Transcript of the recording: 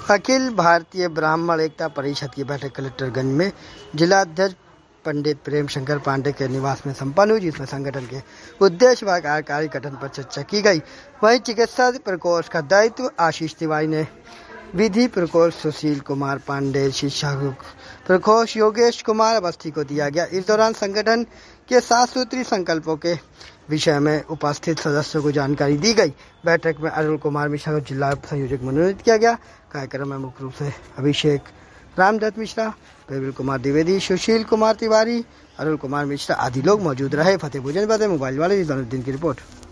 अखिल भारतीय ब्राह्मण एकता परिषद की बैठक कलेक्टरगंज में जिलाध्यक्ष पंडित प्रेम शंकर पांडे के निवास में संपन्न हुई, जिसमें संगठन के उद्देश्य व कार्यकारी गठन पर चर्चा की गई। वहीं चिकित्सा प्रकोष्ठ का दायित्व आशीष तिवारी ने, विधि प्रकोष्ठ सुशील कुमार पांडे, शिक्षा प्रकोष्ठ योगेश कुमार अवस्थी को दिया गया। इस दौरान संगठन के 7 सूत्री संकल्पों के विषय में उपस्थित सदस्यों को जानकारी दी गई। बैठक में अरुण कुमार मिश्रा को जिला संयोजक मनोनीत किया गया। कार्यक्रम में मुख्य रूप से अभिषेक रामदत्त मिश्रा, प्रवीण कुमार द्विवेदी, सुशील कुमार तिवारी, अरुण कुमार मिश्रा आदि लोग मौजूद रहे। फतेहपुर जनपद में मोबाइल वाले दिन की रिपोर्ट।